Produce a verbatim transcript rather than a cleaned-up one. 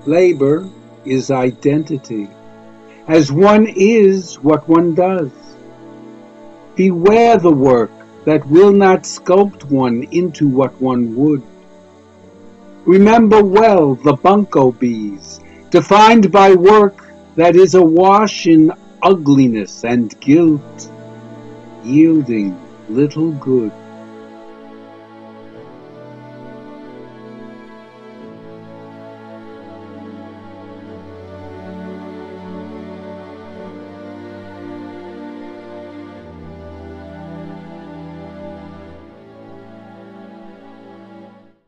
Labor is identity, as one is what one does. Beware the work that will not sculpt one into what one would. Remember well the bunco bees, defined by work that is awash in ugliness and guilt, yielding little good.